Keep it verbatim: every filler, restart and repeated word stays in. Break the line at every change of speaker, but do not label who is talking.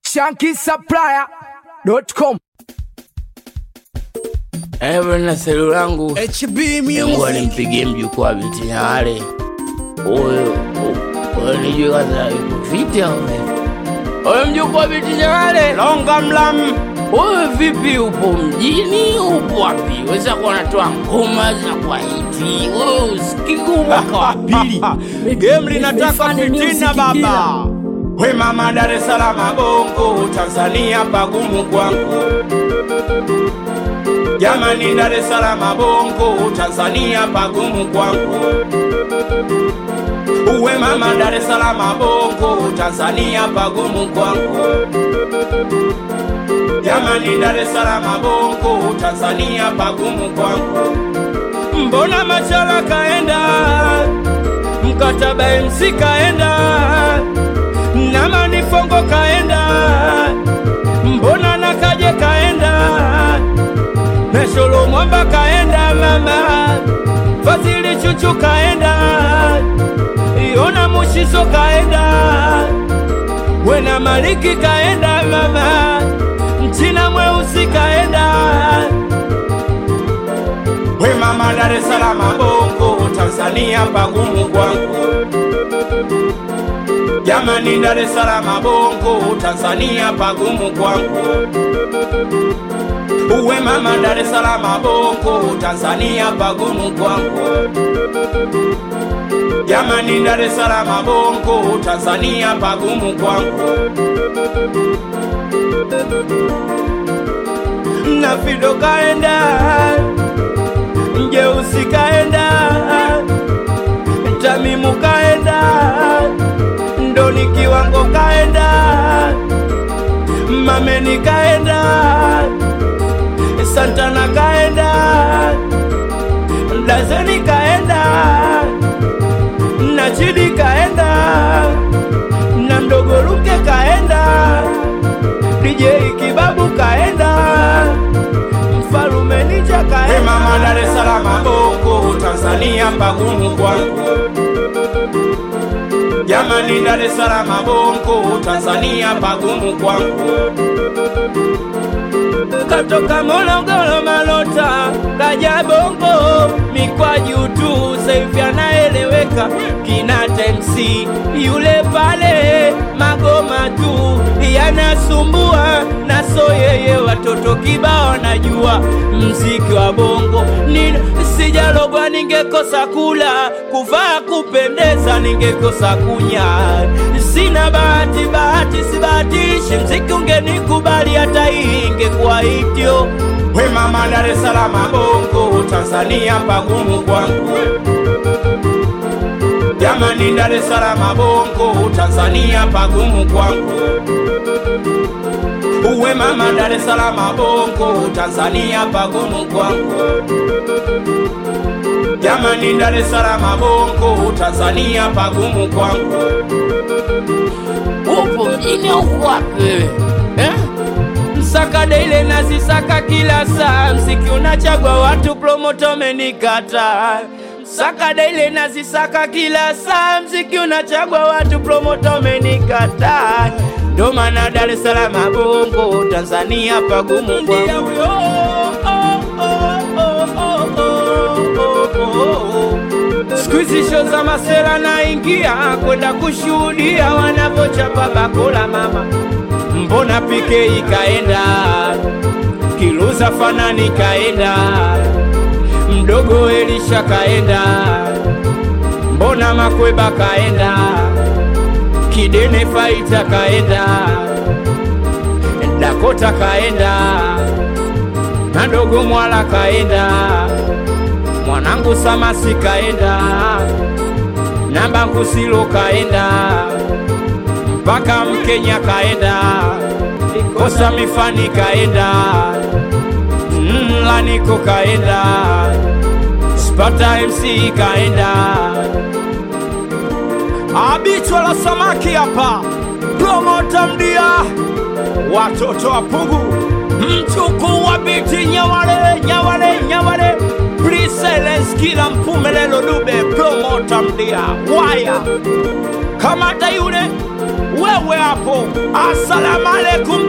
Shanky Supplier dot com.
Ewe na selu langu
H B
Mungu alimpigie mjukuu wa binti Nyawale. Oyo Oyo nijue kaza yuko fiti au vipi? Oyo mjukuu wa binti Nyawale longa mlam. Oyo vipi, upo mjini upo wapi? Weza kuwa natoa ngoma za kwa hiti. Oyo usikiku mwaka wa pili.
Game linataka fitina baba.
We mama Dar es Salaam bongo Tanzania pagumu kwangu. Jamani Dar es Salaam bongo Tanzania pagumu kwangu. Uwe mama Dar es Salaam bongo Tanzania pagumu kwangu. Jamani Dar es Salaam bongo Tanzania pagumu kwangu. Mbona Machala kaenda, Mkataba M C kaenda, na Manifongo kaenda, mbona Nakaje kaenda, Mesholo Mwamba kaenda mama, Fazili Chuchu kaenda, Iona Mushizo kaenda, Wena Maliki kaenda mama, Mchina Mweusi kaenda. We mama Dar es Salaam bongo Tanzania pagumu kwangu. Jamani Dar es Salaam bongo Tanzania pagumu kwangu. Uwe mama Dar es Salaam bongo Tanzania pagumu kwangu. Jamani Dar es Salaam bongo Tanzania pagumu kwangu. Na Fido kaenda, Njeusi kaenda, Tamimu kaenda, Ndoni Kiwango kaenda, Mameni kaenda, Santana kaenda, Dazeni kaenda, Nachidi kaenda, na Mdogo Luke kaenda, D J Kibabu kaenda, Mfalume Ninja kaenda. Hey mama Dar es Salaam bongo Tanzania pagumu kwangu. Jamani Dar es Salaam bongo Tanzania pagumu kwangu. Katoka Morogoro Malota kaja bongo Mikwaju tu saivi anaeleweka. Kinata M C yule pale magoma tu yanasumbua, na so yeye watoto kibao najua mziki wa bongo. Nina sijalogwa ningekosa kula, kuvaa kupendeza ningekosa kunya. Sina bahati bahati sibatishi, mziki ungenikubali hata hii ingekuwa hitio. We mama Dar es Salaam bongo Tanzania pagumu kwangu. Jamani Dar es Salaam bongo Tanzania pagumu kwangu. Uwe mama Dar es Salaam bongo Tanzania pagumu kwangu. Jamani Dar es Salaam bongo Tanzania pagumu kwangu. Upo mjini uko wapi? Eh? Msaka daily nazisaka kila saa, mziki unachagua watu promoter menikata. Msaka daily nazisaka kila saa, mziki unachagua watu promoter menikata. Ndo maana Dar es Salaam bongo Tanzania pagumu kwangu. Squeezy show za masela na ingia kwenda kushuhudia wanavochapa bakola mama. Mbona P K kaenda, Kiluza Fanani kaenda, Mdogo Elisha kaenda, mbona Makweba kaenda, Kidene Faita kaenda, Dakota kaenda, Nadogo Mwala kaenda, Mwanangu Samasi kaenda, Namba Kusilo kaenda, mpaka Mkenya kaenda, Kosa Mifani kaenda, mm, Laniko kaenda, Spata M C kaenda. Abichwa la samaki hapa, promoter mdia, watoto wa Pugu, mchuku wa binti Nyawale, Nyawale, Nyawale, Pre-silence kila Mpumelelo Dube, promoter mdia, waya, kamata yule, we
wewe hapo, asalamu alaikum.